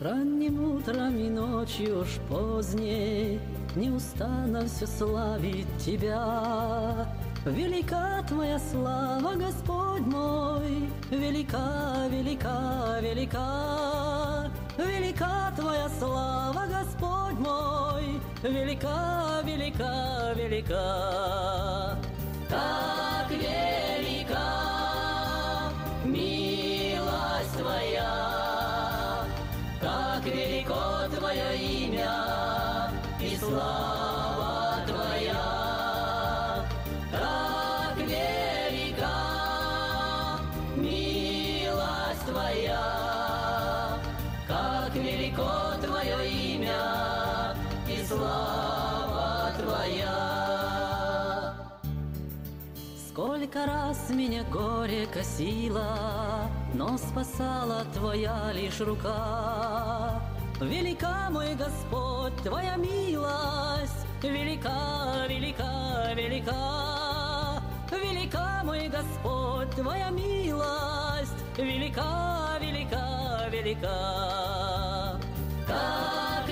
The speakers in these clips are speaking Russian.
Ранним утром и ночью ж поздней не устану все славить Тебя. Велика Твоя слава, Господь мой, велика, велика, велика. Велика Твоя слава, Господь мой, велика, велика, велика. Как велика милость Твоя, как велико Твое имя и слава Твоя. Как велика милость Твоя, как велико Твое имя и слава Твоя. Сколько раз меня горе косило, но спасала Твоя лишь рука. Велика, мой Господь, Твоя милость, велика, велика, велика. Велика, мой Господь, Твоя милость, велика, велика, велика. Как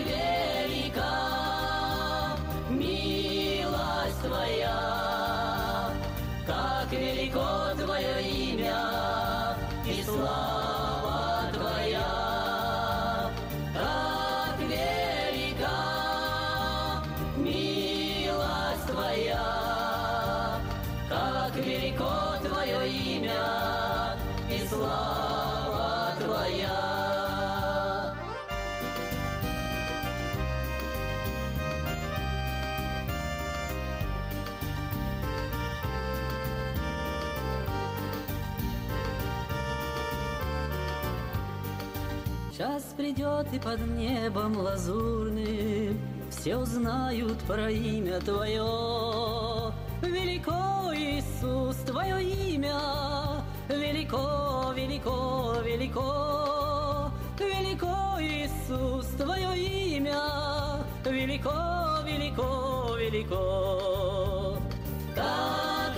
велика милость Твоя, как велико Твое имя и слава Твоя. Как велика милость Твоя, как велико Твое имя и слава Твоя. Час придет и под небом лазурным все узнают про имя Твое. Велико, Иисус, Твое имя, велико, велико, велико. Велико, Иисус, Твое имя, велико, велико, велико. Как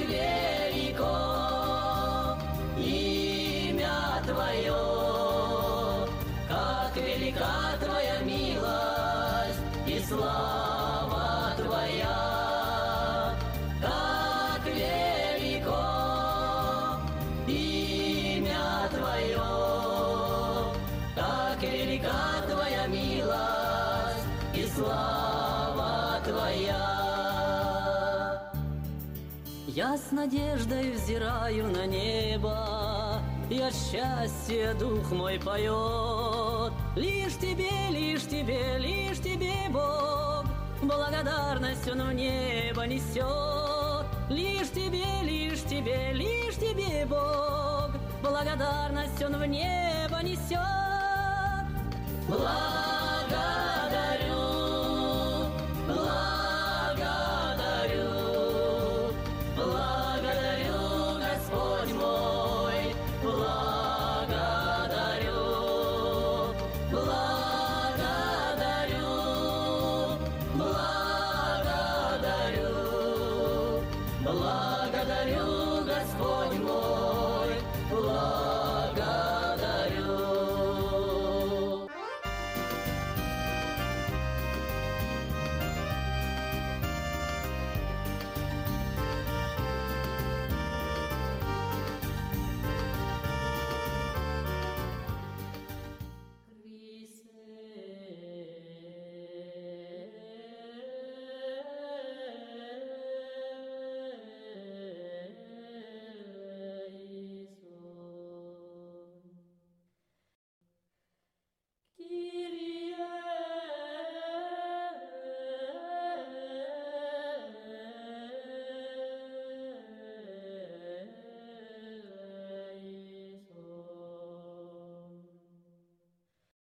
велико имя Твое, как велика Твоя милость и слава Твоя. Как велико имя Твое, как велика Твоя милость и слава Твоя. Я с надеждой взираю на небо, и от счастья дух мой поет. Лишь Тебе, лишь Тебе, лишь Тебе, Бог, благодарность Он в небо несет. Лишь Тебе, лишь Тебе, лишь Тебе, Бог, благодарность Он в небо несет.